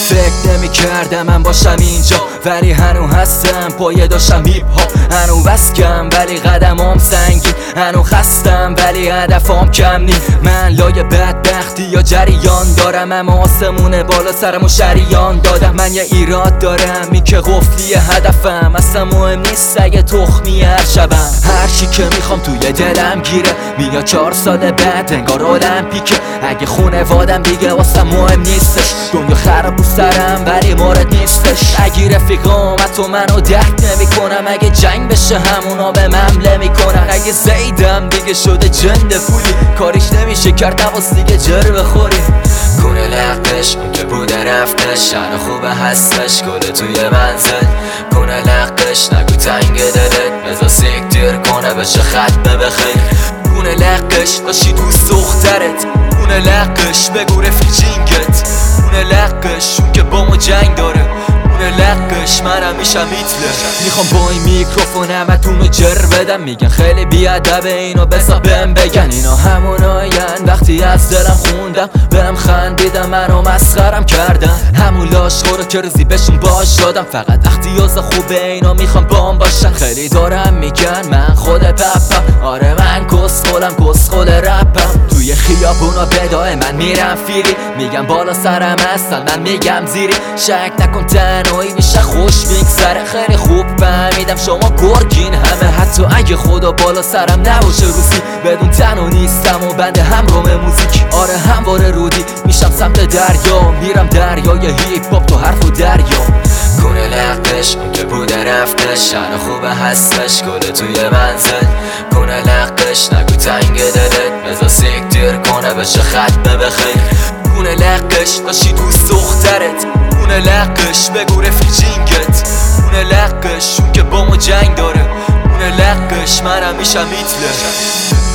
فکر نمی کردم من باشم اینجا، ولی هنو هستم پایه داشتم هیپ هاپ. هنو وسکم ولی قدمام سنگین، هنو خستم ولی هدفام کم نی. من لای بدبختی یا جریان دارم، اما آسمون بالا سرمو شریان دادم. من یه ایراد دارم این که قفلی هدفم، اصلا مهم نیست اگه تخمی هر شبم. هر چی که میخوام توی دلم گیره، میاد 4 سال بعد انگار المپیکه. اگه خونوادم دیگه واسه مهم نیستش، دنیا خراب رو سرم ولی مورد نیستش. اگه رفیقام حتی منو درک نمیکنم، اگه جنگ بشه همونا به حمله میکنن. اگه زیدم دیگه شده جند پولی، کاریش نمیشه کرد نواز دیگه جر بخوری. کنه لقش اون که بوده رفتش، هر خوبه هستش گل توی منزل. کنه لقش نگو تنگ دلت، بذار سیکتیر کنه بشه ختمه بخیر. کنه لقش داشتی دوست دخترت، کنه لقش بگو رفیجینگت. کنه لقش اون که با ما جنگ داره، کنه لقش منم میشم هیتلر. میخوام با این میکروفون همتون رو جر بدم، میگن خیلی بیادبه اینو بسا بهم بگن. اینا هموناین وقتی از دلم خوندم، بهم خندیدم منو مسخرم کردن. همون لاشخورو که روزی بهشون باش دادم، فقط وقتی یوز خوبه اینا میخوام بام باشن. خیلی دارم میگن من خود پپم، آره من کسخولم رپم. توی خیابونا بدای من میرم فیری، میگم بالا سرم هستن من میگم زیری. شک نکن تنهایی میشه خوش میگذره، خیلی خوب فهمیدم شما گرگین همه. حتی اگه خدا بالا سرم نباشه روزی، بدون تنها نیستم و بنده همراه موزیک. آره همواره رودی میشم سمت دریا، میرم دریای هیپ هاپ تو حرف و دریا. کنه لقش اون که بوده رفتش، هر خوبه هستش گل توی منزل. کنه لقش نگو تنگ دلت، بذار سیکتیر کنه بشه ختمه بخیر. کنه لقش داشتی دوست دخترت، کنه لقش بگو رفیجینگت. کنه لقش اون که با ما جنگ داره، کنه لقش منم میشم هیتلر.